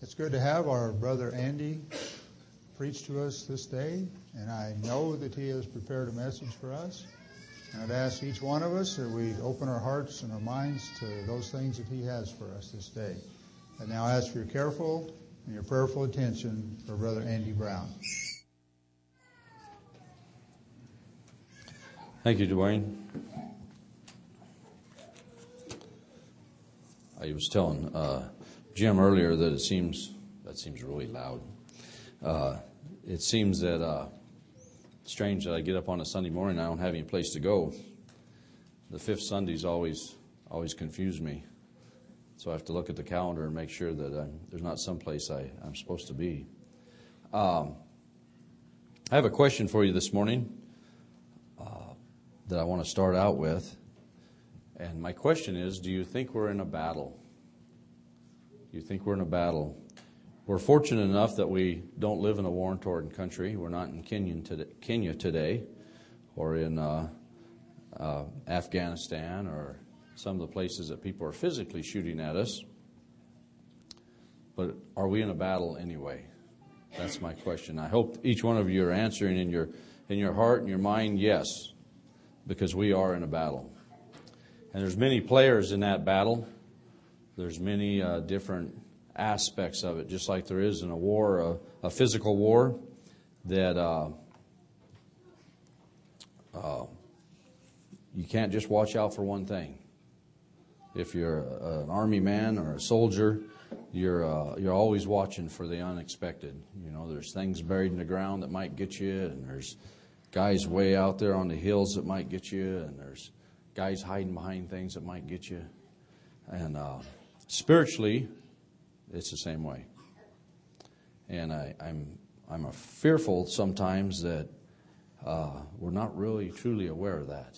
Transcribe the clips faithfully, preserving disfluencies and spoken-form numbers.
It's good to have our brother Andy preach to us this day, and I know that he has prepared a message for us. And I'd ask each one of us that we open our hearts and our minds to those things that he has for us this day. And now I ask for your careful and your prayerful attention for Brother Andy Brown. Thank you, Dwayne. I was telling uh, Jim earlier that it seems, that seems really loud. Uh, it seems that uh, strange that I get up on a Sunday morning and I don't have any place to go. The fifth Sundays always always confuse me. So I have to look at the calendar and make sure that I'm, there's not some place I, I'm supposed to be. Um, I have a question for you this morning uh, that I want to start out with. And my question is, do you think we're in a battle? Do you think we're in a battle? We're fortunate enough that we don't live in a war-torn country. We're not in Kenya today, Kenya today or in uh, uh, Afghanistan or some of the places that people are physically shooting at us. But are we in a battle anyway? That's my question. I hope each one of you are answering in your in your heart and your mind, yes, because we are in a battle. And there's many players in that battle. There's many uh, different aspects of it, just like there is in a war, a, a physical war, that uh, uh, you can't just watch out for one thing. If you're a, an army man or a soldier, you're uh, you're always watching for the unexpected. You know, there's things buried in the ground that might get you, and there's guys way out there on the hills that might get you, and there's guys hiding behind things that might get you. And uh, spiritually, it's the same way. And I, I'm I'm a fearful sometimes that uh, we're not really truly aware of that.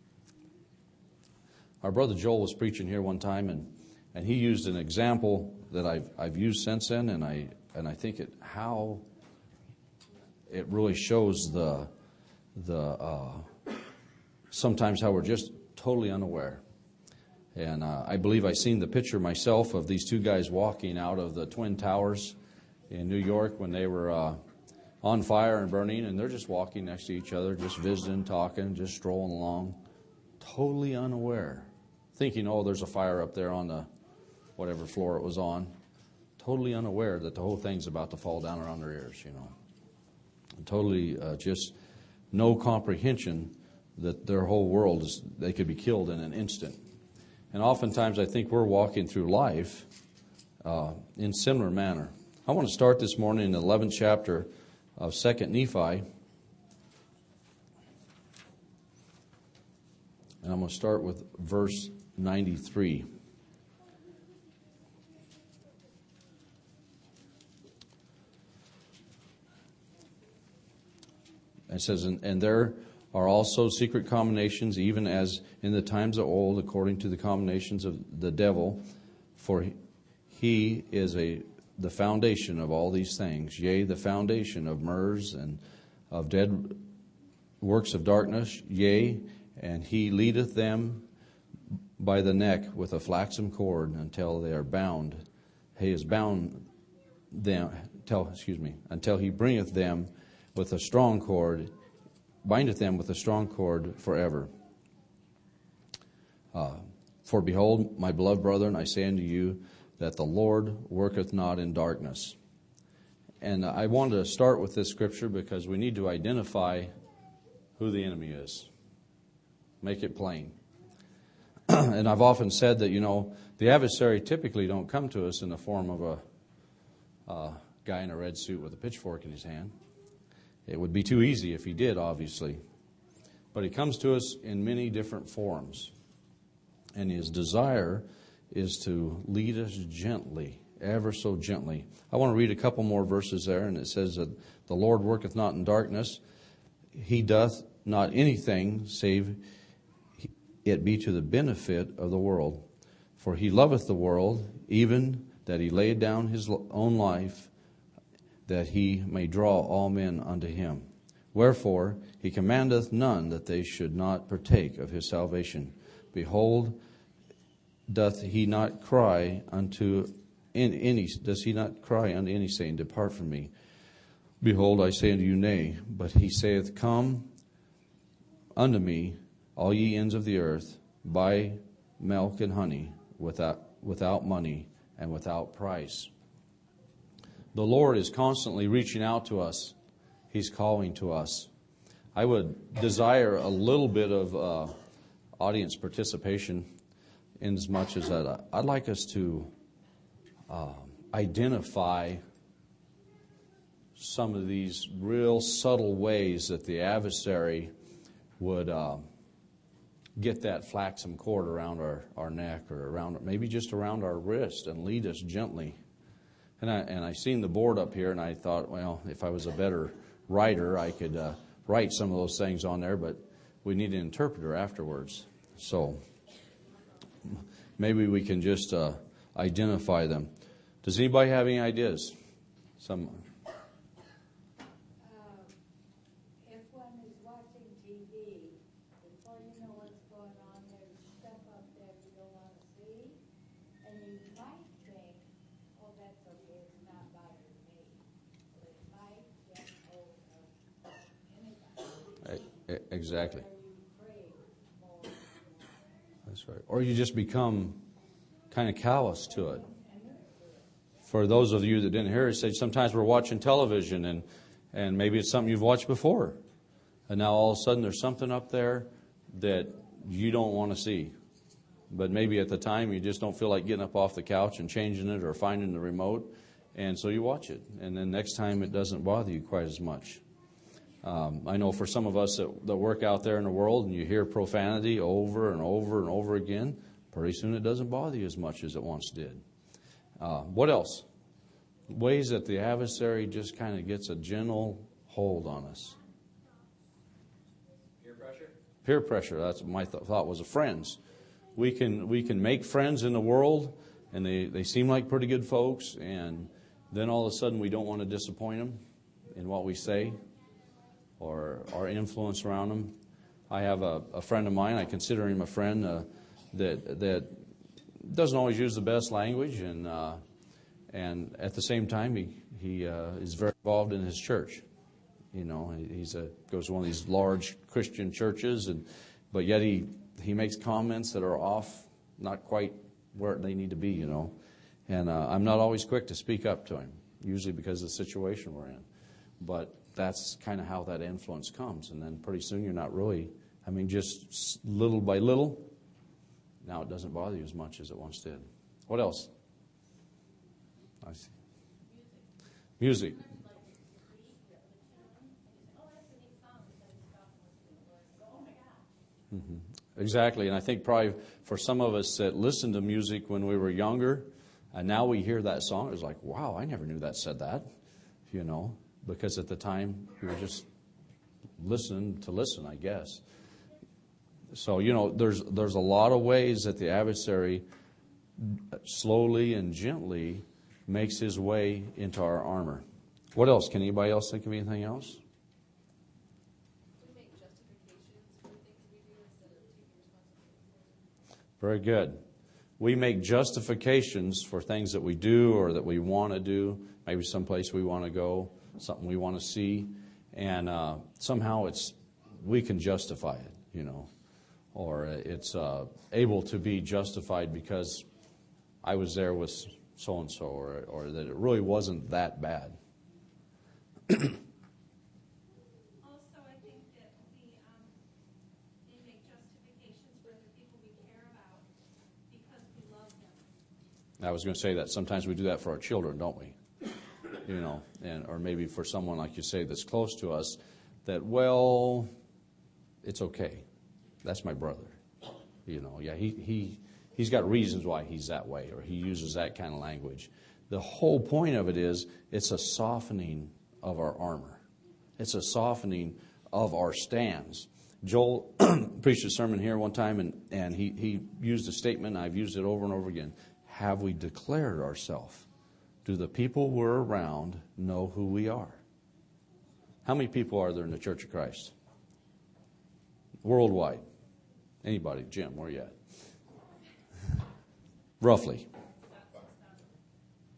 Our brother Joel was preaching here one time, and, and he used an example that I've I've used since then, and I and I think it how it really shows the the uh, sometimes how we're just totally unaware. And uh, I believe I seen the picture myself of these two guys walking out of the Twin Towers in New York when they were uh, on fire and burning, and they're just walking next to each other, just visiting, talking, just strolling along, totally unaware, thinking, oh, there's a fire up there on the whatever floor it was on, totally unaware that the whole thing's about to fall down around their ears, you know. Totally uh, just no comprehension that their whole world is, they could be killed in an instant. And oftentimes I think we're walking through life uh, in similar manner. I want to start this morning in the eleventh chapter of Second Nephi. And I'm going to start with verse ninety-three. It says, and, and there are also secret combinations, even as in the times of old, according to the combinations of the devil, for he is a the foundation of all these things, yea, the foundation of myrrhs and of dead works of darkness, yea, and he leadeth them by the neck with a flaxen cord until they are bound. He is bound them, tell, excuse me, until he bringeth them with a strong cord, bindeth them with a strong cord forever. Uh, For behold, my beloved brethren, I say unto you that the Lord worketh not in darkness. And I wanted to start with this scripture because we need to identify who the enemy is. Make it plain. And I've often said that, you know, the adversary typically don't come to us in the form of a uh, guy in a red suit with a pitchfork in his hand. It would be too easy if he did, obviously. But he comes to us in many different forms. And his desire is to lead us gently, ever so gently. I want to read a couple more verses there, and it says that the Lord worketh not in darkness. He doth not anything save it be to the benefit of the world. For he loveth the world, even that he laid down his own life, that he may draw all men unto him. Wherefore he commandeth none that they should not partake of his salvation. Behold, doth he not cry unto in any, does he not cry unto any, saying, Depart from me. Behold, I say unto you, Nay. But he saith, Come unto me, all ye ends of the earth, buy milk and honey without, without money and without price. The Lord is constantly reaching out to us. He's calling to us. I would desire a little bit of uh, audience participation, in as much as that I'd like us to uh, identify some of these real subtle ways that the adversary would uh, get that flaxen cord around our, our neck, or around, maybe just around our wrist, and lead us gently. And I and I seen the board up here, and I thought, well, if I was a better writer, I could uh, write some of those things on there, but we need an interpreter afterwards. So maybe we can just uh, identify them. Does anybody have any ideas? Some. Exactly. That's right. Or you just become kind of callous to it. For those of you that didn't hear it, say sometimes we're watching television and, and maybe it's something you've watched before. And now all of a sudden there's something up there that you don't want to see. But maybe at the time you just don't feel like getting up off the couch and changing it or finding the remote. And so you watch it. And then next time it doesn't bother you quite as much. Um, I know for some of us that, that work out there in the world and you hear profanity over and over and over again, pretty soon it doesn't bother you as much as it once did. Uh, what else? Ways that the adversary just kind of gets a gentle hold on us. Peer pressure? Peer pressure. That's what my th- thought was of friends. We can we can make friends in the world, and they, they seem like pretty good folks, and then all of a sudden we don't want to disappoint them in what we say or our influence around them. I have a, a friend of mine, I consider him a friend, uh, that that doesn't always use the best language, and uh, and at the same time he he uh, is very involved in his church. You know, he's a goes to one of these large Christian churches, and but yet he he makes comments that are off, not quite where they need to be. You know, and uh, I'm not always quick to speak up to him, usually because of the situation we're in, but that's kind of how that influence comes. And then pretty soon you're not really, I mean, just little by little, now it doesn't bother you as much as it once did. What else? I see. Music. Mm-hmm. Exactly. And I think probably for some of us that listened to music when we were younger, and now we hear that song, it's like, wow, I never knew that said that, you know. Because at the time, we were just listening to listen, I guess. So, you know, there's there's a lot of ways that the adversary slowly and gently makes his way into our armor. What else? Can anybody else think of anything else? We make justifications for things we do instead of taking responsibility. Very good. We make justifications for things that we do or that we want to do, maybe someplace we want to go, something we want to see, and uh, somehow it's we can justify it, you know, or it's uh, able to be justified because I was there with so and so, or or that it really wasn't that bad. Also, I think that we um, they make justifications for the people we care about because we love them. I was going to say that sometimes we do that for our children, don't we? You know, and or maybe for someone like you say that's close to us, that well, it's okay. That's my brother. You know, yeah, he he he's got reasons why he's that way, or he uses that kind of language. The whole point of it is it's a softening of our armor. It's a softening of our stands. Joel preached a sermon here one time, and, and he, he used a statement, and I've used it over and over again. Have we declared ourselves? Do the people we're around know who we are? How many people are there in the Church of Christ? Worldwide. Anybody? Jim, where you at? Roughly.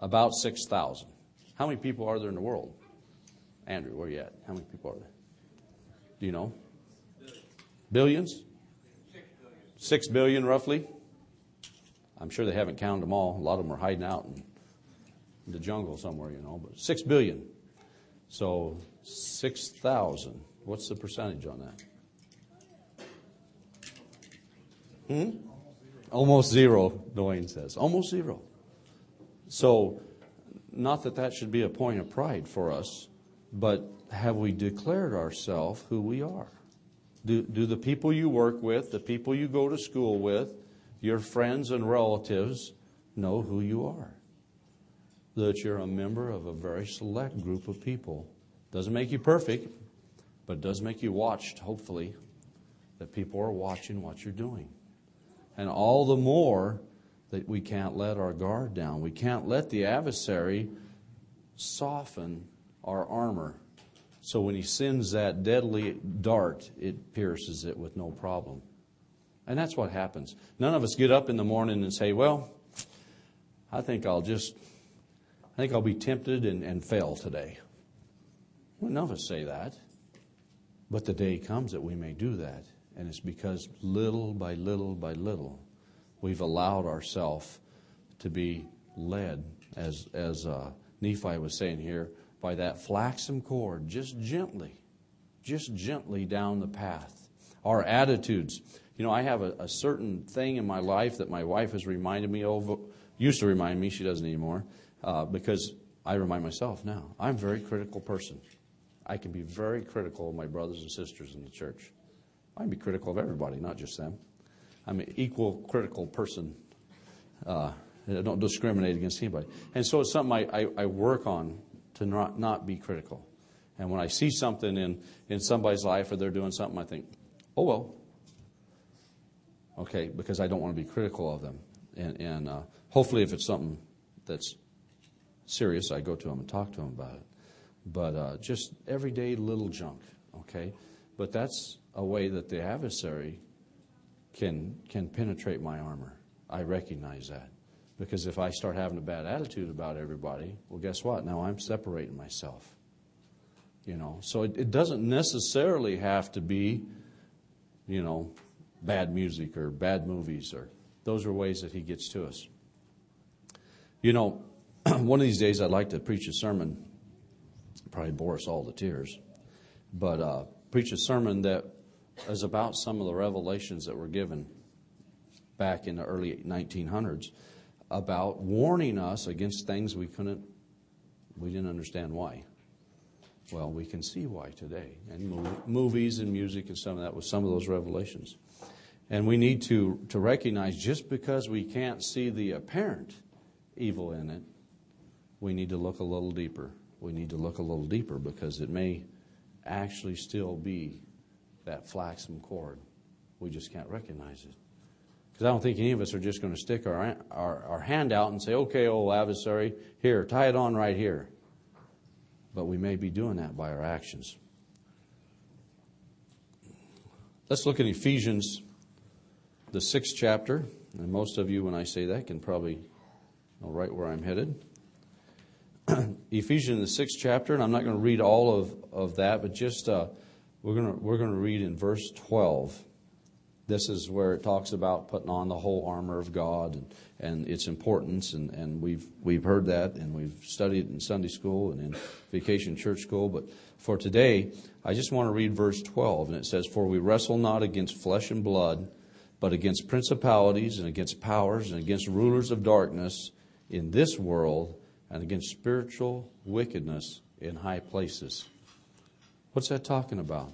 About six thousand. How many people are there in the world? Andrew, where are you at? How many people are there? Do you know? Billions? Six billion, roughly. I'm sure they haven't counted them all. A lot of them are hiding out in the jungle somewhere, you know. But six billion. So six thousand. What's the percentage on that? Hmm? Almost zero, Dwayne says. Almost zero. So, not that that should be a point of pride for us, but have we declared ourselves who we are? Do, do the people you work with, the people you go to school with, your friends and relatives know who you are? That you're a member of a very select group of people. Doesn't make you perfect, but it does make you watched, hopefully, that people are watching what you're doing. And all the more that we can't let our guard down. We can't let the adversary soften our armor. So when he sends that deadly dart, it pierces it with no problem. And that's what happens. None of us get up in the morning and say, well, I think I'll just, I think I'll be tempted and, and fail today. Well, none of us say that. But the day comes that we may do that. And it's because little by little by little, we've allowed ourselves to be led, as as uh, Nephi was saying here, by that flaxen cord, just gently, just gently down the path. Our attitudes. You know, I have a, a certain thing in my life that my wife has reminded me of, used to remind me, she doesn't anymore, uh, because I remind myself now. I'm a very critical person. I can be very critical of my brothers and sisters in the church. I can be critical of everybody, not just them. I'm an equal critical person. Uh, I don't discriminate against anybody. And so it's something I, I, I work on to not, not be critical. And when I see something in, in somebody's life or they're doing something, I think, oh, well. Okay, because I don't want to be critical of them. And, and uh, hopefully if it's something that's serious, I go to them and talk to them about it. But uh, just everyday little junk, okay? But that's a way that the adversary can can penetrate my armor. I recognize that. Because if I start having a bad attitude about everybody, well, guess what? Now I'm separating myself. You know, so it, it doesn't necessarily have to be, you know, bad music or bad movies, or those are ways that he gets to us. You know, one of these days I'd like to preach a sermon, probably bore us all to tears, but uh, preach a sermon that is about some of the revelations that were given back in the early nineteen hundreds about warning us against things we couldn't, we didn't understand why. Well, we can see why today. And movies and music and some of that was some of those revelations. And we need to, to recognize just because we can't see the apparent evil in it, we need to look a little deeper. We need to look a little deeper because it may actually still be that flaxen cord. We just can't recognize it. Because I don't think any of us are just going to stick our, our, our hand out and say, okay, old adversary, here, tie it on right here. But we may be doing that by our actions. Let's look at Ephesians, the sixth chapter. And most of you, when I say that, can probably know right where I'm headed. Ephesians, the sixth chapter, and I'm not going to read all of, of that, but just uh, we're going to we're going to read in verse twelve. This is where it talks about putting on the whole armor of God and, and its importance, and, and we've we've heard that, and we've studied it in Sunday school and in vacation church school. But for today, I just want to read verse twelve, and it says, "For we wrestle not against flesh and blood, but against principalities and against powers and against rulers of darkness in this world, and against spiritual wickedness in high places." What's that talking about?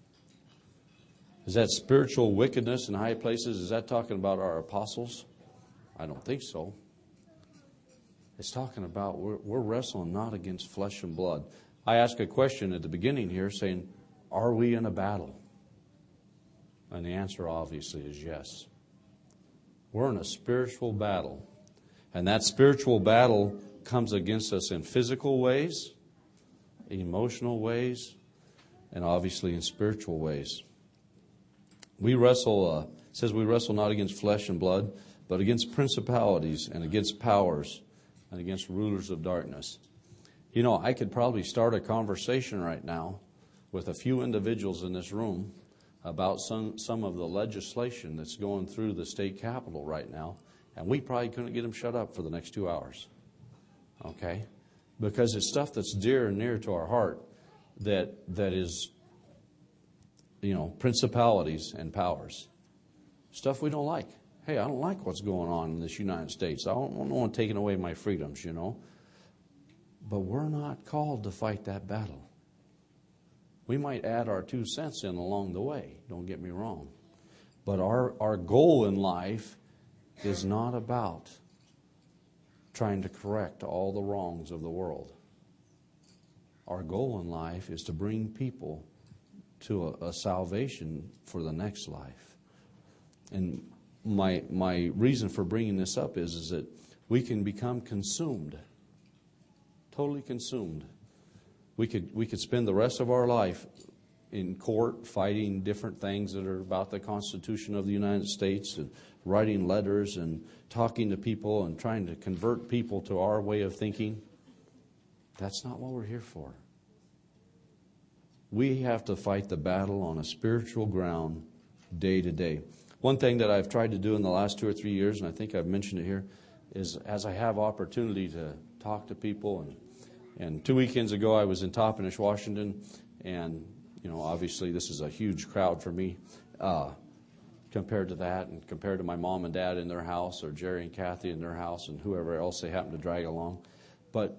Is that spiritual wickedness in high places? Is that talking about our apostles? I don't think so. It's talking about we're, we're wrestling not against flesh and blood. I asked a question at the beginning here saying, are we in a battle? And the answer obviously is yes. We're in a spiritual battle. And that spiritual battle comes against us in physical ways, emotional ways, and obviously in spiritual ways. We wrestle, uh, it says we wrestle not against flesh and blood, but against principalities and against powers, and against rulers of darkness. You know, I could probably start a conversation right now with a few individuals in this room about some, some of the legislation that's going through the state capitol right now, and we probably couldn't get them shut up for the next two hours. Okay? Because it's stuff that's dear and near to our heart that that is, you know, principalities and powers. Stuff we don't like. Hey, I don't like what's going on in this United States. I don't, I don't want taking away my freedoms, you know. But we're not called to fight that battle. We might add our two cents in along the way, don't get me wrong. But our, our goal in life is not about trying to correct all the wrongs of the world. Our goal in life is to bring people to a, a salvation for the next life. And my my reason for bringing this up is, is that we can become consumed, totally consumed. We could we could spend the rest of our life in court fighting different things that are about the Constitution of the United States, and writing letters and talking to people and trying to convert people to our way of thinking. That's not what we're here for. We have to fight the battle on a spiritual ground day to day. One thing that I've tried to do in the last two or three years, and I think I've mentioned it here, is as I have opportunity to talk to people. And, and two weekends ago, I was in Toppenish, Washington, and you know, obviously this is a huge crowd for me uh, compared to that, and compared to my mom and dad in their house, or Jerry and Kathy in their house, and whoever else they happen to drag along. But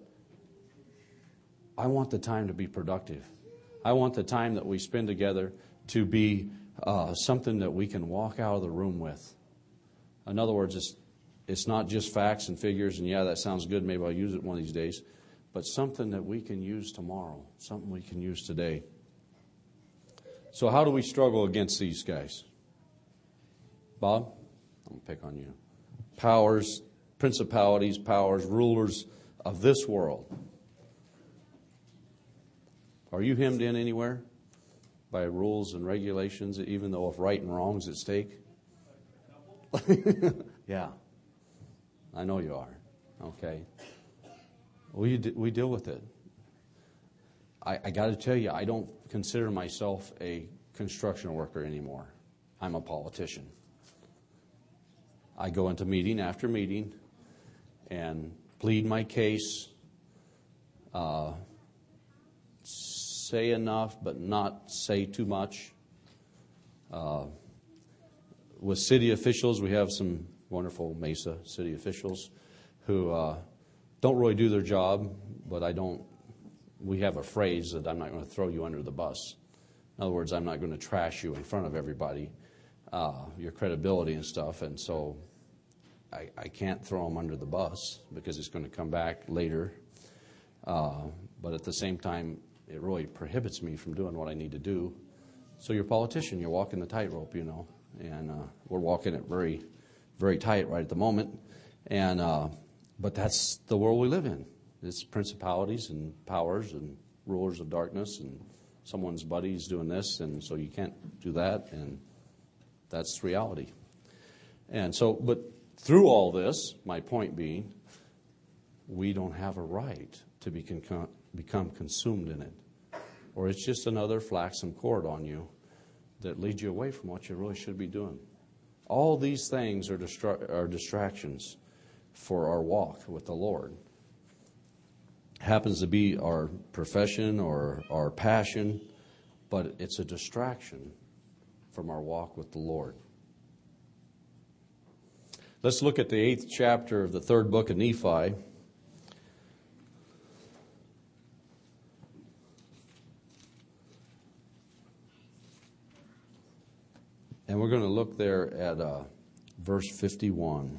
I want the time to be productive. I want the time that we spend together to be uh, something that we can walk out of the room with. In other words, it's, it's not just facts and figures, and yeah, that sounds good, maybe I'll use it one of these days, but something that we can use tomorrow, something we can use today. So how do we struggle against these guys? Bob, I'm going to pick on you. Powers, principalities, powers, rulers of this world. Are you hemmed in anywhere by rules and regulations, even though if right and wrong is at stake? Yeah, I know you are. Okay. We, we deal with it. I, I got to tell you, I don't consider myself a construction worker anymore. I'm a politician. I go into meeting after meeting and plead my case, uh, say enough but not say too much. Uh, with city officials, we have some wonderful Mesa city officials who uh, don't really do their job, but I don't. We have a phrase that I'm not going to throw you under the bus. In other words, I'm not going to trash you in front of everybody, uh, your credibility and stuff. And so I, I can't throw them under the bus because it's going to come back later. Uh, but at the same time, it really prohibits me from doing what I need to do. So you're a politician. You're walking the tightrope, you know. And uh, we're walking it very, very tight right at the moment. And uh, but that's the world we live in. It's principalities and powers and rulers of darkness, and someone's buddy's doing this, and so you can't do that, and that's reality. And so, but through all this, my point being, we don't have a right to be con- become consumed in it, or it's just another flaxen cord on you that leads you away from what you really should be doing. All these things are, distra- are distractions for our walk with the Lord. Happens to be our profession or our passion, but it's a distraction from our walk with the Lord. Let's look at the eighth chapter of the third book of Nephi. And we're going to look there at uh, verse fifty-one.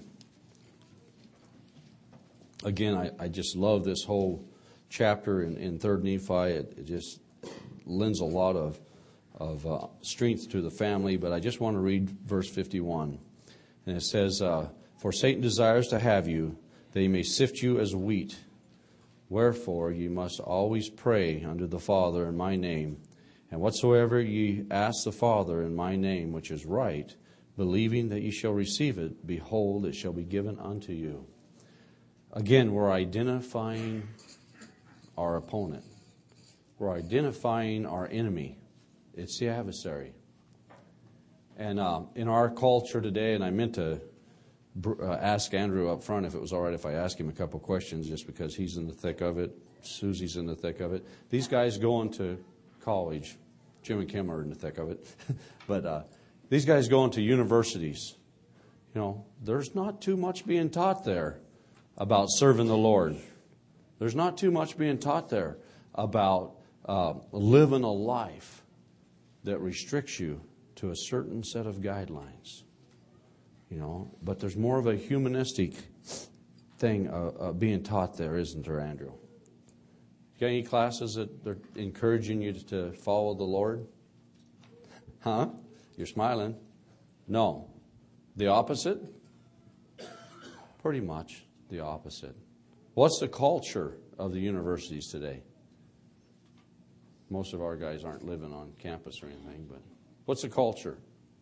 Again, I, I just love this whole chapter in, in third Nephi. It, it just lends a lot of, of uh, strength to the family. But I just want to read verse fifty-one. And it says, uh, For Satan desires to have you, that he may sift you as wheat. Wherefore ye must always pray unto the Father in my name. And whatsoever ye ask the Father in my name, which is right, believing that ye shall receive it, behold, it shall be given unto you. again, we're identifying our opponent. We're identifying our enemy. It's the adversary. And um, in our culture today, and I meant to uh, ask Andrew up front if it was all right if I ask him a couple questions, just because he's in the thick of it. Susie's in the thick of it. These guys going to college. Jim and Kim are in the thick of it. but uh, these guys going to universities. You know, there's not too much being taught there about serving the Lord. There's not too much being taught there about uh, living a life that restricts you to a certain set of guidelines. You know, but there's more of a humanistic thing uh, uh, being taught there, isn't there, Andrew? You got any classes that they're encouraging you to follow the Lord? Huh? You're smiling. No. The opposite? Pretty much the opposite. What's the culture of the universities today? Most of our guys aren't living on campus or anything, but what's the culture?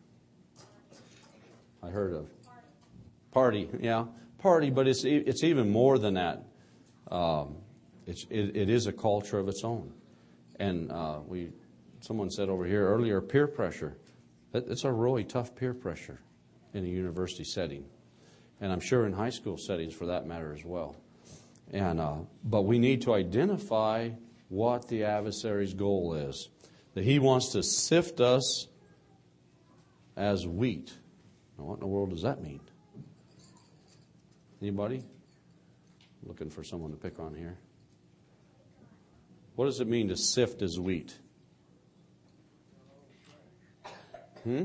I heard of party, yeah, party, but it's it's even more than that. Um, it's it, it is a culture of its own, and uh, we someone said over here earlier, peer pressure. It's a really tough peer pressure in a university setting, and I'm sure in high school settings for that matter as well. And uh, but we need to identify what the adversary's goal is. That he wants to sift us as wheat. Now, what in the world does that mean? Anybody? Looking for someone to pick on here. What does it mean to sift as wheat? Hmm?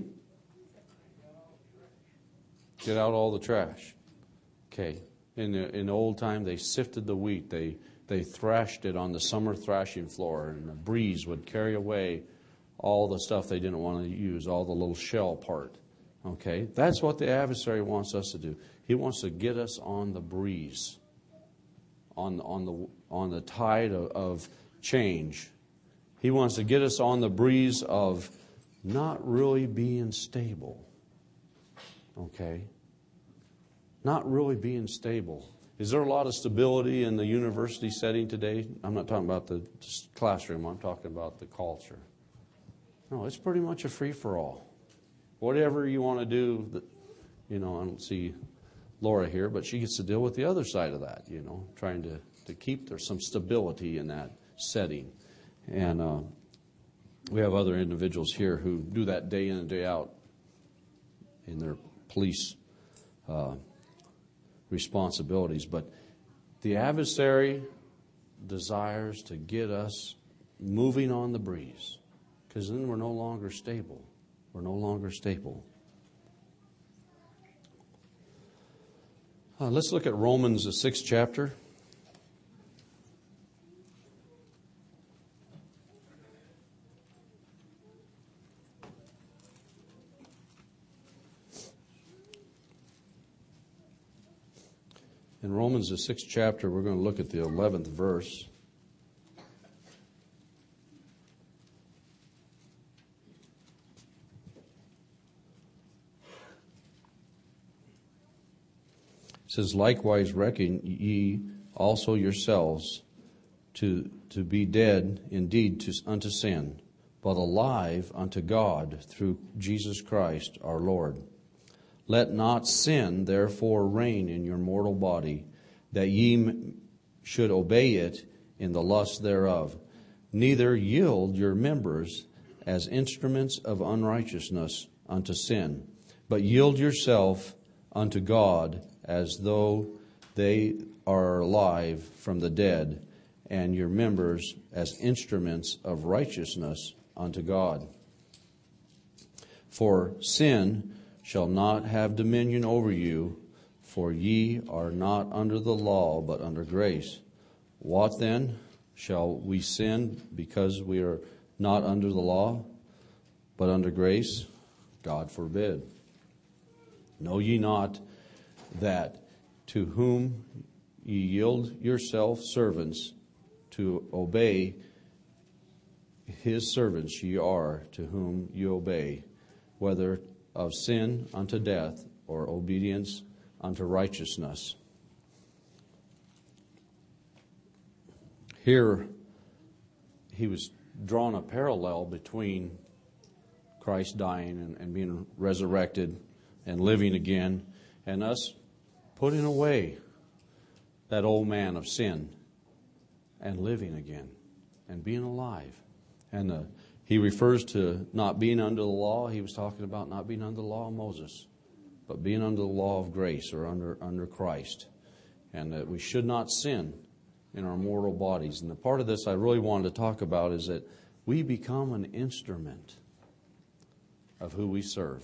Get out all the trash. Okay. In the, in the old time, they sifted the wheat. They they thrashed it on the summer thrashing floor, and the breeze would carry away all the stuff they didn't want to use, all the little shell part. Okay? That's what the adversary wants us to do. He wants to get us on the breeze, on, on, the, on the tide of, of change. He wants to get us on the breeze of not really being stable. Okay? Not really being stable. Is there a lot of stability in the university setting today? I'm not talking about the classroom. I'm talking about the culture. No, it's pretty much a free-for-all. Whatever you want to do, that, you know, I don't see Laura here, but she gets to deal with the other side of that, you know, trying to, to keep there some stability in that setting. And uh, we have other individuals here who do that day in and day out in their police uh, responsibilities. But the adversary desires to get us moving on the breeze, because then we're no longer stable. We're no longer stable. Uh, let's look at Romans, the sixth chapter. In Romans, the sixth chapter, we're going to look at the eleventh verse. It says, likewise reckon ye also yourselves to, to be dead indeed to, unto sin, but alive unto God through Jesus Christ our Lord. Let not sin therefore reign in your mortal body, that ye m- should obey it in the lust thereof. Neither yield your members as instruments of unrighteousness unto sin, but yield yourself unto God as though they are alive from the dead, and your members as instruments of righteousness unto God. For sin shall not have dominion over you, for ye are not under the law, but under grace. What then? Shall we sin because we are not under the law, but under grace? God forbid. Know ye not that to whom ye yield yourself servants to obey, his servants ye are to whom ye obey, whether of sin unto death or obedience unto righteousness. here he was drawing a parallel between Christ dying and, and being resurrected and living again, and us putting away that old man of sin and living again and being alive. And uh, he refers to not being under the law. He was talking about not being under the law of Moses, but being under the law of grace, or under under Christ. And that we should not sin in our mortal bodies. And the part of this I really wanted to talk about is that we become an instrument of who we serve.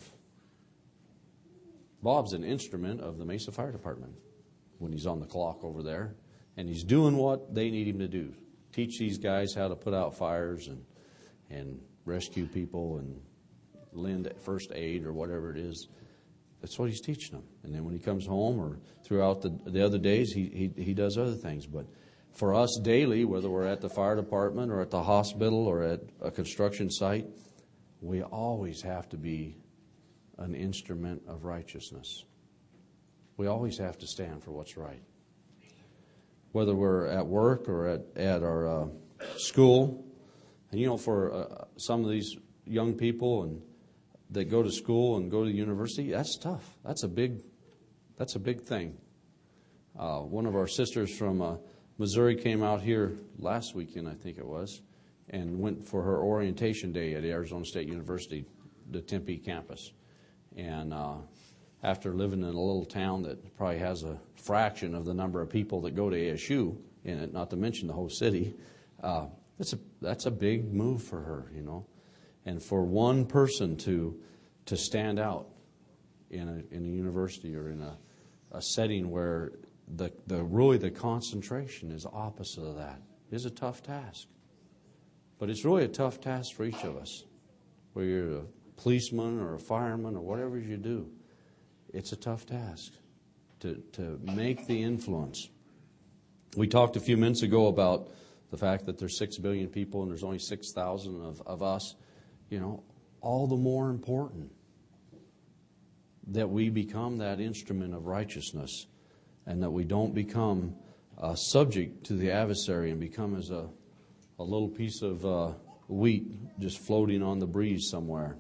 Bob's an instrument of the Mesa Fire Department when he's on the clock over there. And he's doing what they need him to do. Teach these guys how to put out fires and and rescue people and lend first aid or whatever it is. That's what he's teaching them. And then when he comes home or throughout the, the other days, he, he he does other things. But for us daily, whether we're at the fire department or at the hospital or at a construction site, we always have to be an instrument of righteousness. We always have to stand for what's right. Whether we're at work or at, at our uh, school. And you know, for uh, some of these young people and that go to school and go to university, that's tough. That's a big, that's a big thing. Uh, one of our sisters from uh, Missouri came out here last weekend, I think it was, and went for her orientation day at Arizona State University, the Tempe campus. And uh, after living in a little town that probably has a fraction of the number of people that go to A S U in it, not to mention the whole city, uh, that's a that's a big move for her, you know. And for one person to to stand out in a in a university or in a, a setting where the the really the concentration is opposite of that is a tough task. But it's really a tough task for each of us. Whether you're a policeman or a fireman or whatever you do, it's a tough task to to make the influence. We talked a few minutes ago about the fact that there's six billion people and there's only six thousand of, of us. You know, all the more important that we become that instrument of righteousness and that we don't become uh, subject to the adversary and become as a, a little piece of uh, wheat just floating on the breeze somewhere.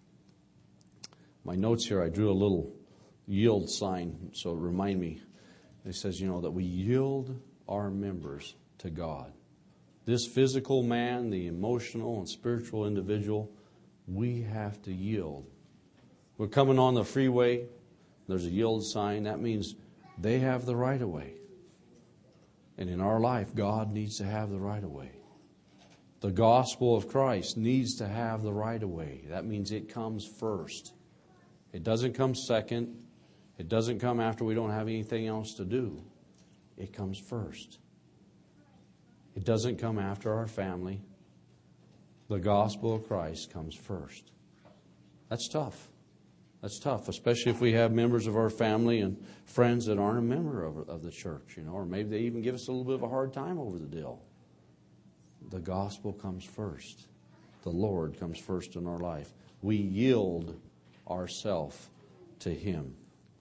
My notes here, I drew a little yield sign, so remind me. It says, you know, that we yield our members to God. This physical man, the emotional and spiritual individual, we have to yield. We're coming on the freeway. There's a yield sign. That means they have the right of way. And in our life, God needs to have the right of way. The gospel of Christ needs to have the right of way. That means it comes first. It doesn't come second. It doesn't come after we don't have anything else to do. It comes first. It doesn't come after our family. The gospel of Christ comes first. That's tough. That's tough, especially if we have members of our family and friends that aren't a member of, of the church, you know, or maybe they even give us a little bit of a hard time over the deal. The gospel comes first. The Lord comes first in our life. We yield ourselves to Him.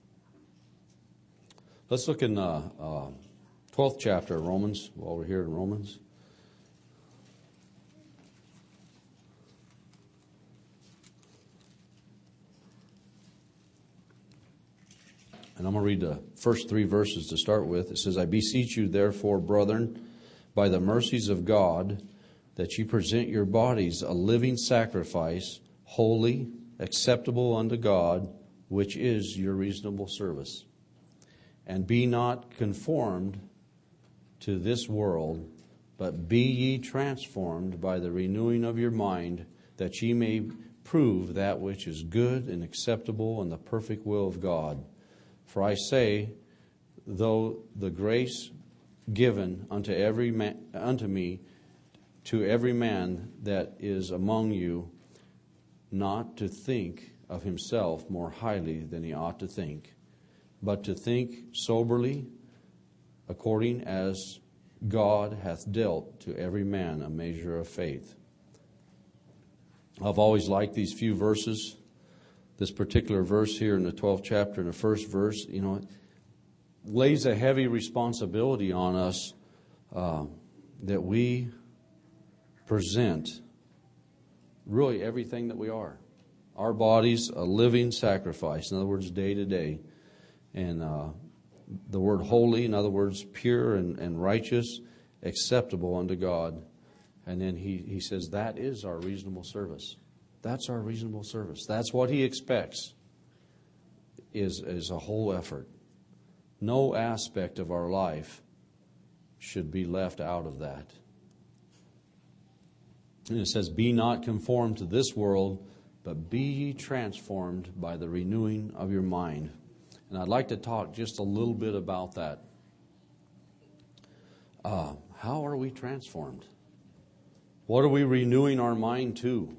Let's look in the uh, twelfth chapter of Romans, while we're here in Romans. And I'm going to read the first three verses to start with. It says, I beseech you, therefore, brethren, by the mercies of God, that you present your bodies a living sacrifice, holy, acceptable unto God, which is your reasonable service. And be not conformed to this world, but be ye transformed by the renewing of your mind, that ye may prove that which is good and acceptable and the perfect will of God. For I say, though the grace given unto every man, unto me, to every man that is among you, not to think of himself more highly than he ought to think, but to think soberly, according as God hath dealt to every man a measure of faith. I've always liked these few verses. This particular verse here in the twelfth chapter, in the first verse, you know, it lays a heavy responsibility on us uh, that we present really everything that we are. Our body's a living sacrifice. In other words, day to day. And uh, the word holy, in other words, pure and, and righteous, acceptable unto God. And then he, he says that is our reasonable service. That's our reasonable service. That's what He expects, is, is a whole effort. No aspect of our life should be left out of that. And it says, be not conformed to this world, but be ye transformed by the renewing of your mind. And I'd like to talk just a little bit about that. Uh, how are we transformed? What are we renewing our mind to?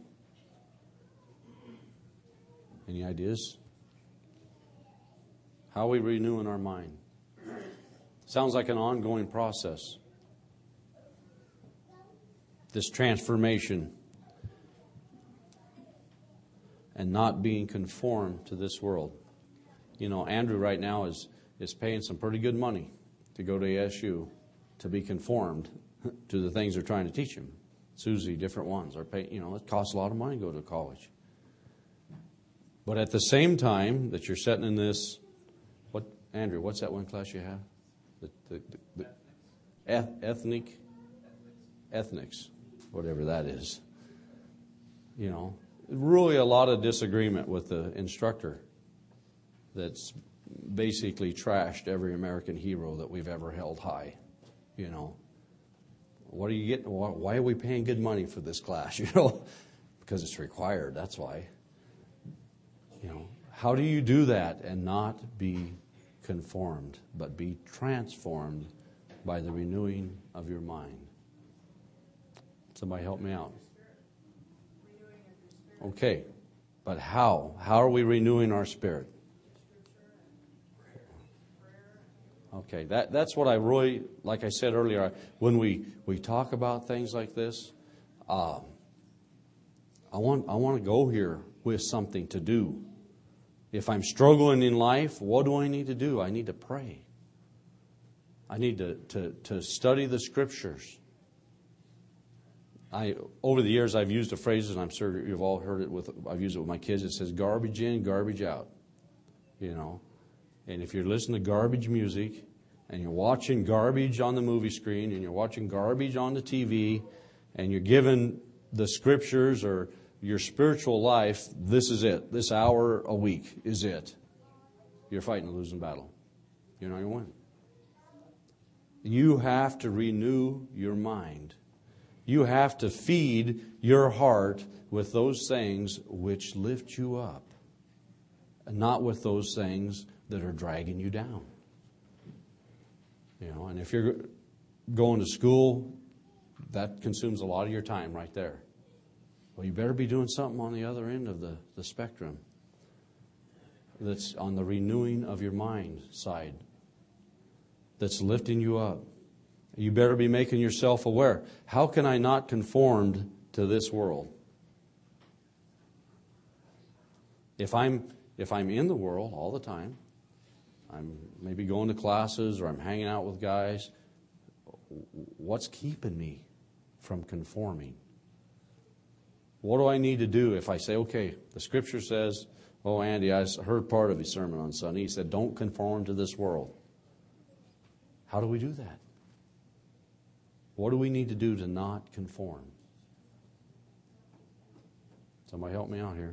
Any ideas? How are we renewing our mind? Sounds like an ongoing process. This transformation and not being conformed to this world. You know, Andrew right now is, is paying some pretty good money to go to A S U to be conformed to the things they're trying to teach him. Susie, different ones are paying, you know, it costs a lot of money to go to college. But at the same time that you're sitting in this, what, Andrew, what's that one class you have? The, the, the, the eth, ethnic, ethnics, whatever that is. You know, really a lot of disagreement with the instructor that's basically trashed every American hero that we've ever held high. You know, what are you getting? Why are we paying good money for this class? You know, because it's required. That's why. You know, how do you do that and not be conformed, but be transformed by the renewing of your mind? Somebody help me out. Okay, but how? How are we renewing our spirit? Okay, that, that's what I really, like I said earlier, when we, we talk about things like this, uh, I want I want to go here with something to do. If I'm struggling in life, what do I need to do? I need to pray. I need to, to, to study the Scriptures. I over the years I've used a phrase, and I'm sure you've all heard it with I've used it with my kids. It says garbage in, garbage out. You know. And if you're listening to garbage music and you're watching garbage on the movie screen and you're watching garbage on the T V and you're given the Scriptures or your spiritual life, this is it. This hour a week is it. You're fighting a losing battle. You're not going to win. You have to renew your mind. You have to feed your heart with those things which lift you up, and not with those things that are dragging you down. You know, and if you're going to school, that consumes a lot of your time right there. Well, you better be doing something on the other end of the, the spectrum that's on the renewing of your mind side, that's lifting you up. You better be making yourself aware. How can I not conform to this world? If I'm if I'm in the world all the time, I'm maybe going to classes or I'm hanging out with guys, what's keeping me from conforming? What do I need to do if I say, okay, the Scripture says, oh, Andy, I heard part of his sermon on Sunday. He said, don't conform to this world. How do we do that? What do we need to do to not conform? Somebody help me out here.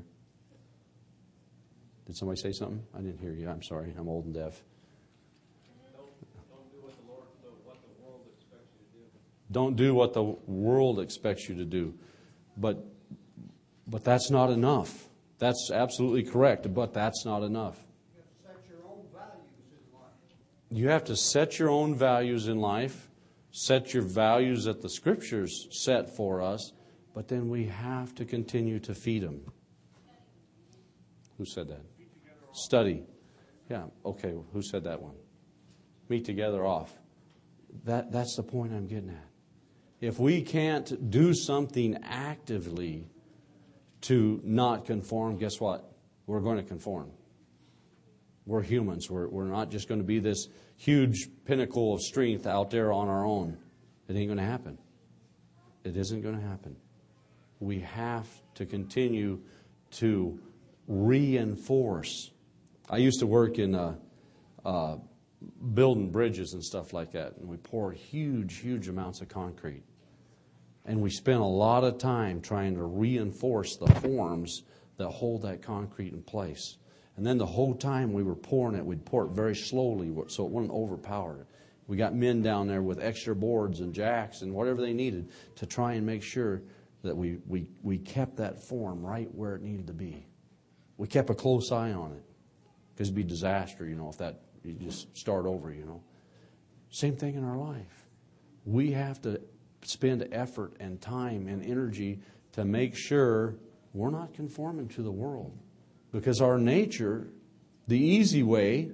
Did somebody say something? I didn't hear you. I'm sorry. I'm old and deaf. Don't, don't do what the, Lord, the, what the world expects you to do. Don't do what the world expects you to do. But, but that's not enough. That's absolutely correct, but that's not enough. You have to set your own values in life. You have to set your own values in life, set your values that the Scriptures set for us, but then we have to continue to feed them. Who said that? Study. Yeah, okay, who said that one? Meet together off. That, that's the point I'm getting at. If we can't do something actively to not conform, guess what? We're going to conform. We're humans. We're, we're not just going to be this huge pinnacle of strength out there on our own. It ain't going to happen. It isn't going to happen. We have to continue to reinforce. I used to work in uh, uh, building bridges and stuff like that, and we pour huge, huge amounts of concrete. And we spent a lot of time trying to reinforce the forms that hold that concrete in place. And then the whole time we were pouring it, we'd pour it very slowly so it wouldn't overpower it. We got men down there with extra boards and jacks and whatever they needed to try and make sure that we, we, we kept that form right where it needed to be. We kept a close eye on it. Because it'd be disaster, you know, if that you just start over, you know. Same thing in our life. We have to spend effort and time and energy to make sure we're not conforming to the world. Because our nature, the easy way,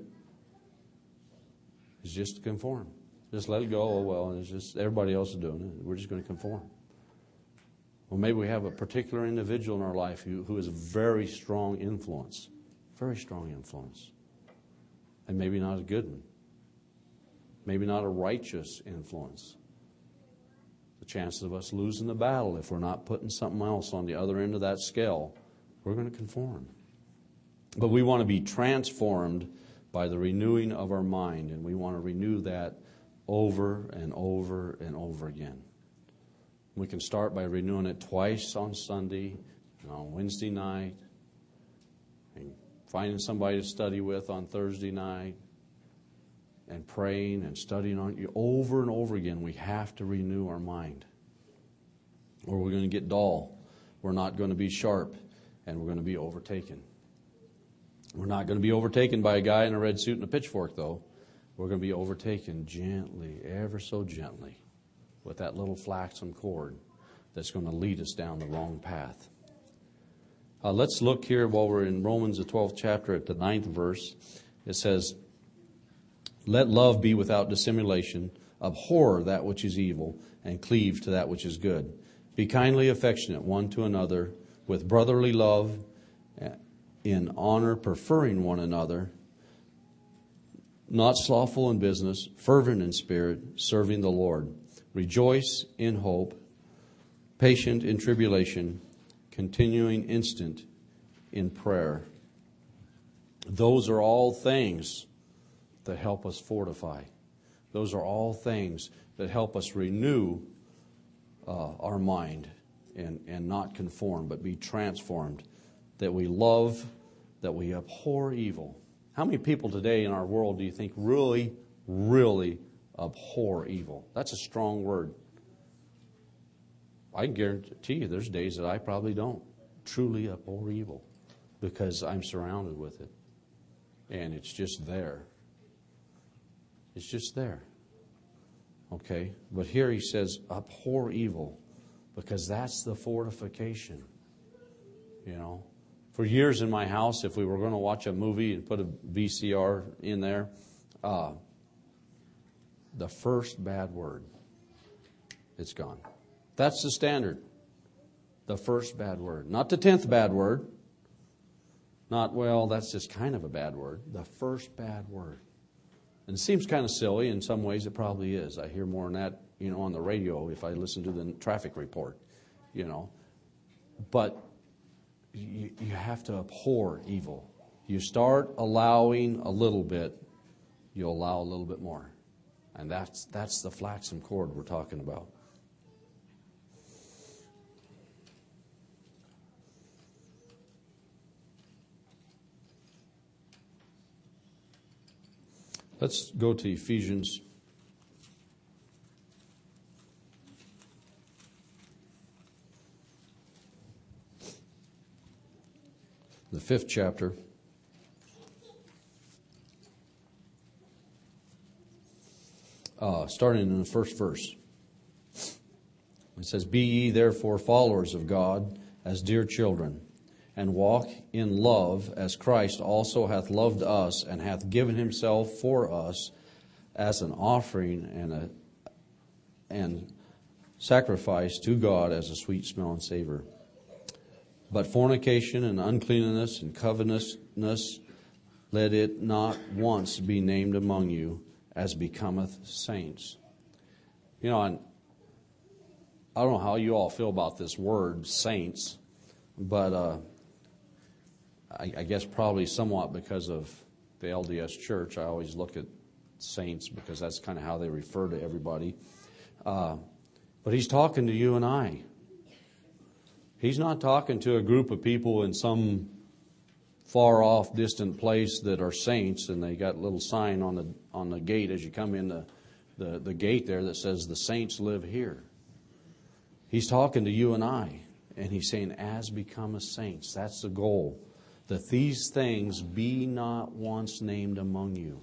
is just to conform. Just let it go. Oh, well, it's just everybody else is doing it. We're just going to conform. Well, maybe we have a particular individual in our life who, who is a very strong influence. Very strong influence. And maybe not a good one. Maybe not a righteous influence. The chances of us losing the battle if we're not putting something else on the other end of that scale, we're going to conform. But we want to be transformed by the renewing of our mind, and we want to renew that over and over and over again. We can start by renewing it twice on Sunday and on Wednesday night, and finding somebody to study with on Thursday night, and praying and studying on it over and over again. We have to renew our mind, or we're going to get dull. We're not going to be sharp, and we're going to be overtaken. We're not going to be overtaken by a guy in a red suit and a pitchfork, though. We're going to be overtaken gently, ever so gently, with that little flaxen cord that's going to lead us down the wrong path. Uh, let's look here while we're in Romans, the twelfth chapter, at the ninth verse. It says, "Let love be without dissimulation, abhor that which is evil, and cleave to that which is good. Be kindly affectionate one to another, with brotherly love, in honor, preferring one another, not slothful in business, fervent in spirit, serving the Lord. Rejoice in hope, patient in tribulation, continuing instant in prayer." Those are all things that help us fortify. Those are all things that help us renew uh, our mind and, and not conform, but be transformed. That we love, that we abhor evil. How many people today in our world do you think really, really abhor evil? That's a strong word. I can guarantee you there's days that I probably don't truly abhor evil because I'm surrounded with it. And it's just there. It's just there. Okay? But here he says, abhor evil, because that's the fortification. You know? For years in my house, if we were going to watch a movie and put a V C R in there, uh, the first bad word, it's gone. That's the standard. The first bad word. Not the tenth bad word. Not, well, that's just kind of a bad word. The first bad word. And it seems kind of silly. In some ways, it probably is. I hear more than that, you know, on the radio if I listen to the traffic report, you know. But you, you have to abhor evil. You start allowing a little bit, you'll allow a little bit more. And that's that's the flaxen cord we're talking about. Let's go to Ephesians. The fifth chapter. Uh, starting in the first verse. It says, "Be ye therefore followers of God as dear children, and walk in love as Christ also hath loved us and hath given himself for us as an offering and a and sacrifice to God as a sweet smelling savor. But fornication and uncleanness and covetousness, let it not once be named among you, as becometh saints." You know, and I don't know how you all feel about this word, saints, but uh, I, I guess probably somewhat because of the L D S Church, I always look at saints because that's kind of how they refer to everybody. Uh, but he's talking to you and I. He's not talking to a group of people in some far off, distant place that are saints, and they got a little sign on the on the gate as you come in the, the, the gate there that says the saints live here. He's talking to you and I, and he's saying, as become a saints. That's the goal. That these things be not once named among you.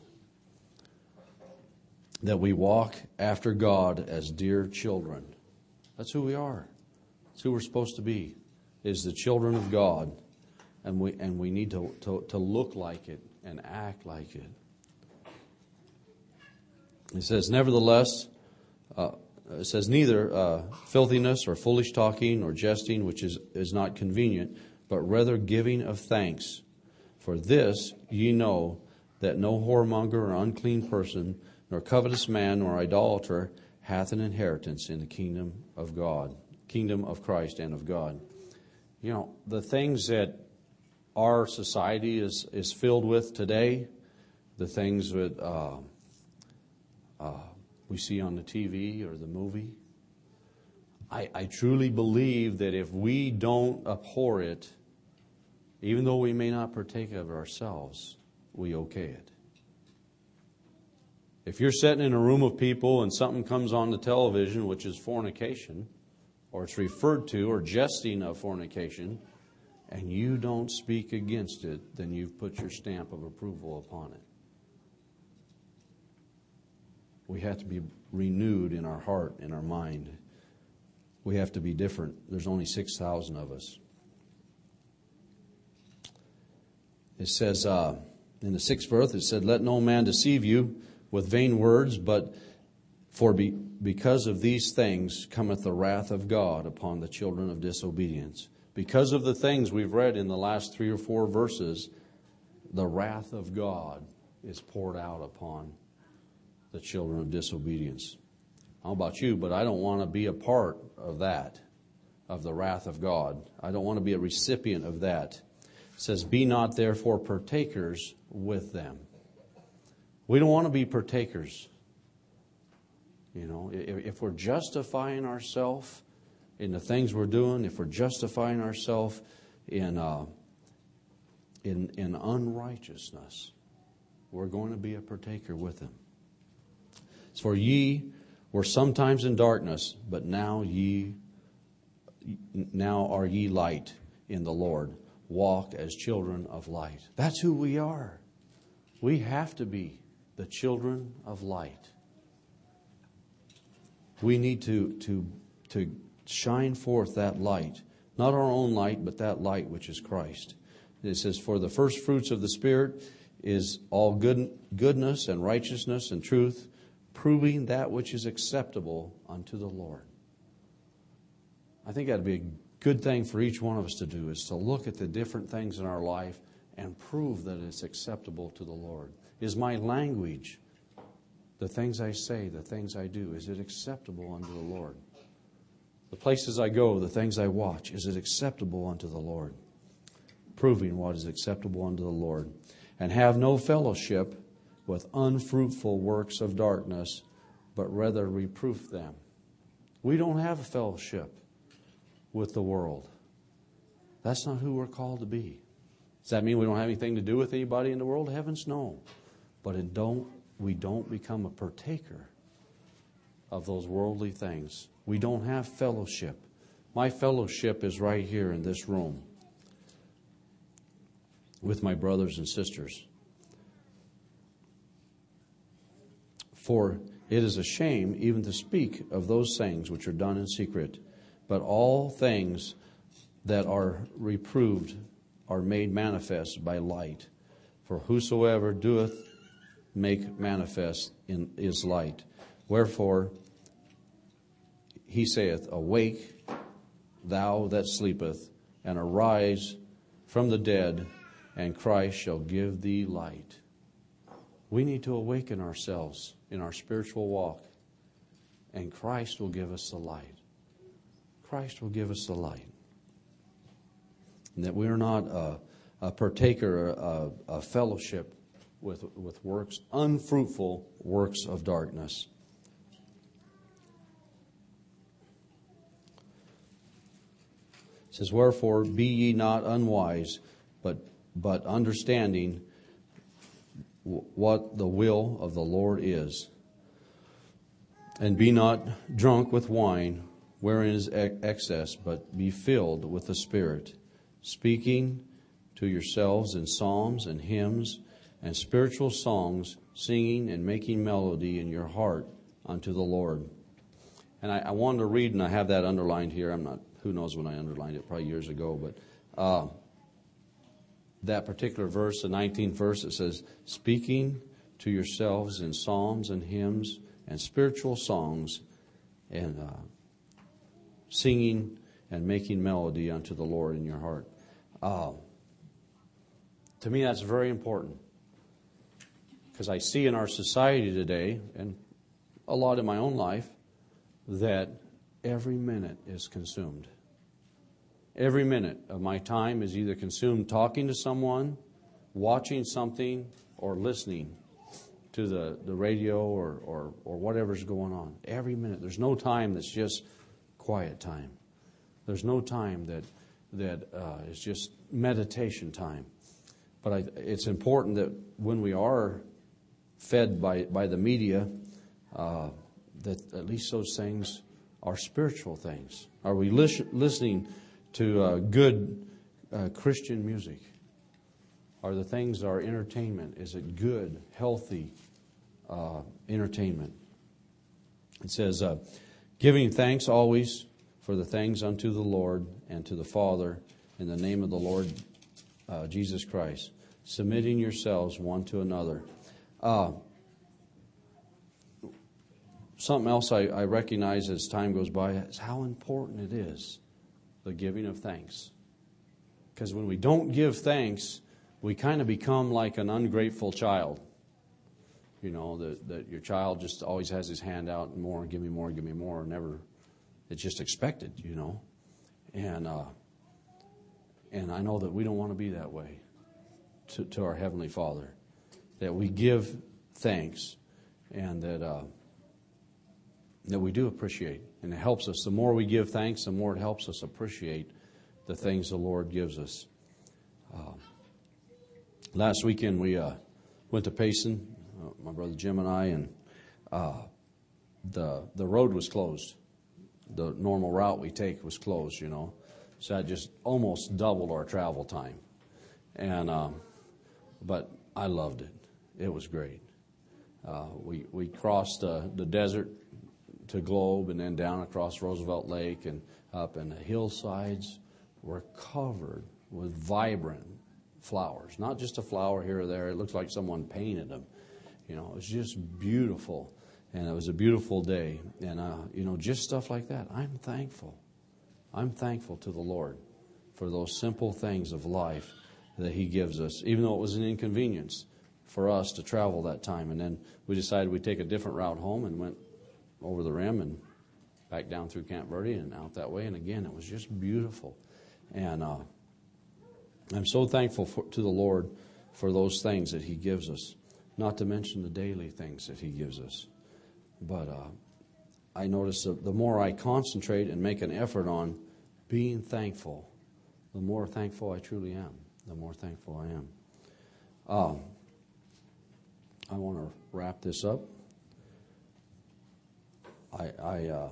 That we walk after God as dear children. That's who we are. That's who we're supposed to be, is the children of God. And we and we need to, to, to look like it and act like it. It says, nevertheless, uh, it says, neither uh, filthiness or foolish talking or jesting, which is, is not convenient, but rather giving of thanks. For this ye know, that no whoremonger or unclean person, nor covetous man, nor idolater, hath an inheritance in the kingdom of God, kingdom of Christ and of God. You know, the things that our society is, is filled with today, the things that uh, uh, we see on the T V or the movie, I, I truly believe that if we don't abhor it, even though we may not partake of it ourselves, we okay it. If you're sitting in a room of people and something comes on the television, which is fornication, or it's referred to, or jesting of fornication, and you don't speak against it, then you've put your stamp of approval upon it. We have to be renewed in our heart, in our mind. We have to be different. There's only six thousand of us. It says, uh, in the sixth verse, it said, let no man deceive you with vain words, but for be, because of these things cometh the wrath of God upon the children of disobedience. Because of the things we've read in the last three or four verses, the wrath of God is poured out upon the children of disobedience. I don't know about you, but I don't want to be a part of that, of the wrath of God. I don't want to be a recipient of that. It says, be not therefore partakers with them. We don't want to be partakers. You know, if, if we're justifying ourselves in the things we're doing, if we're justifying ourselves in, uh, in in unrighteousness, we're going to be a partaker with them. It's for ye were sometimes in darkness, but now ye now are ye light in the Lord. Walk as children of light. That's who we are. We have to be the children of light. We need to to to shine forth that light, not our own light, but that light which is Christ. It says, for the first fruits of the Spirit is all good, goodness and righteousness and truth, proving that which is acceptable unto the Lord. I think that would be a good thing for each one of us to do, is to look at the different things in our life and prove that it's acceptable to the Lord. Is my language, the things I say, the things I do, is it acceptable unto the Lord? The places I go, the things I watch, is it acceptable unto the Lord? Proving what is acceptable unto the Lord. And have no fellowship with unfruitful works of darkness, but rather reproof them. We don't have a fellowship with the world. That's not who we're called to be. Does that mean we don't have anything to do with anybody in the world? Heavens, no. But it don't, we don't become a partaker of those worldly things. We don't have fellowship. My fellowship is right here in this room with my brothers and sisters. For it is a shame even to speak of those things which are done in secret, but all things that are reproved are made manifest by light. For whosoever doeth make manifest in is light. Wherefore he saith, awake, thou that sleepeth, and arise from the dead, and Christ shall give thee light. We need to awaken ourselves in our spiritual walk, and Christ will give us the light. Christ will give us the light. And that we are not a, a partaker, a, a fellowship with, with works, unfruitful works of darkness. It says, wherefore be ye not unwise, but but understanding w- what the will of the Lord is. And be not drunk with wine, wherein is ex- excess, but be filled with the Spirit, speaking to yourselves in psalms and hymns and spiritual songs, singing and making melody in your heart unto the Lord. And I, I wanted to read, and I have that underlined here. I'm not, who knows when I underlined it, probably years ago, but uh, that particular verse, the nineteenth verse, it says, speaking to yourselves in psalms and hymns and spiritual songs, and uh, singing and making melody unto the Lord in your heart. Uh, to me, that's very important, because I see in our society today, and a lot in my own life, that every minute is consumed. Every minute of my time is either consumed talking to someone, watching something, or listening to the, the radio or, or, or whatever's going on. Every minute. There's no time that's just quiet time. There's no time that that uh, is just meditation time. But I, it's important that when we are fed by, by the media, uh, that at least those things are spiritual things. Are we lis- listening to uh, good uh, Christian music? Are the things our entertainment? Is it good, healthy uh, entertainment? It says, uh, giving thanks always for the things unto the Lord and to the Father in the name of the Lord uh, Jesus Christ, submitting yourselves one to another. Uh, something else I, I recognize as time goes by is how important it is, the giving of thanks. Because when we don't give thanks, we kind of become like an ungrateful child. You know, that, that your child just always has his hand out and more, give me more, give me more, never, it's just expected, you know. And uh, and I know that we don't want to be that way to, to our Heavenly Father. That we give thanks, and that uh, that we do appreciate. And it helps us. The more we give thanks, the more it helps us appreciate the things the Lord gives us. Uh, last weekend we uh, went to Payson, uh, my brother Jim and I, and uh, the the road was closed. The normal route we take was closed, you know. So that just almost doubled our travel time. And um, but I loved it. It was great. Uh, we we crossed uh, the desert to Globe, and then down across Roosevelt Lake and up, and the hillsides were covered with vibrant flowers. Not just a flower here or there. It looks like someone painted them. You know, it was just beautiful. And it was a beautiful day. And, uh, you know, just stuff like that. I'm thankful. I'm thankful to the Lord for those simple things of life that He gives us, even though it was an inconvenience for us to travel that time. And then we decided we'd take a different route home and went over the rim and back down through Camp Verde and out that way. And again, it was just beautiful. And uh, I'm so thankful for, to the Lord for those things that He gives us, not to mention the daily things that He gives us. But uh, I notice that the more I concentrate and make an effort on being thankful, the more thankful I truly am. The more thankful I am. Um, I want to wrap this up. I, I uh,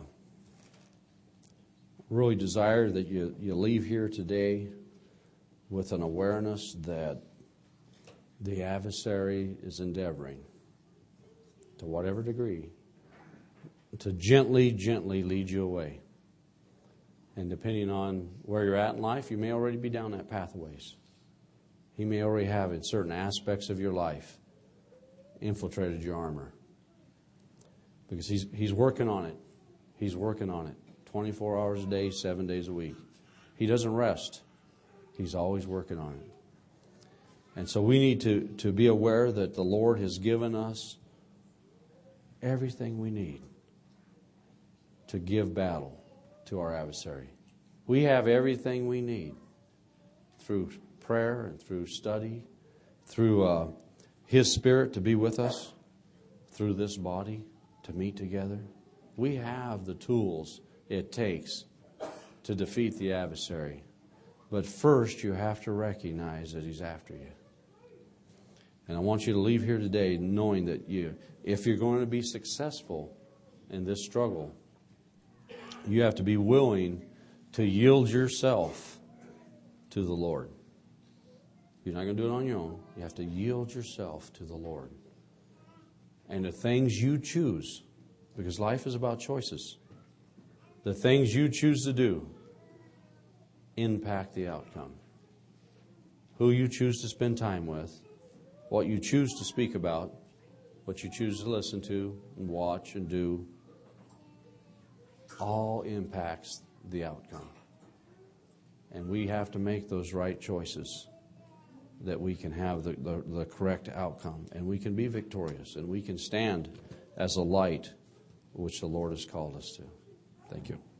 really desire that you, you leave here today with an awareness that the adversary is endeavoring, to whatever degree, to gently, gently lead you away. And depending on where you're at in life, you may already be down that pathways. He may already have, in certain aspects of your life, infiltrated your armor. Because he's he's working on it. He's working on it. twenty-four hours a day, seven days a week. He doesn't rest. He's always working on it. And so we need to, to be aware that the Lord has given us everything we need to give battle, to our adversary. We have everything we need through prayer and through study, through uh, His Spirit to be with us, through this body to meet together. We have the tools it takes to defeat the adversary. But first, you have to recognize that he's after you. And I want you to leave here today knowing that you, if you're going to be successful in this struggle, you have to be willing to yield yourself to the Lord. You're not going to do it on your own. You have to yield yourself to the Lord. And the things you choose, because life is about choices, the things you choose to do impact the outcome. Who you choose to spend time with, what you choose to speak about, what you choose to listen to and watch and do, all impacts the outcome. And we have to make those right choices that we can have the, the, the correct outcome. And we can be victorious. And we can stand as a light which the Lord has called us to. Thank you.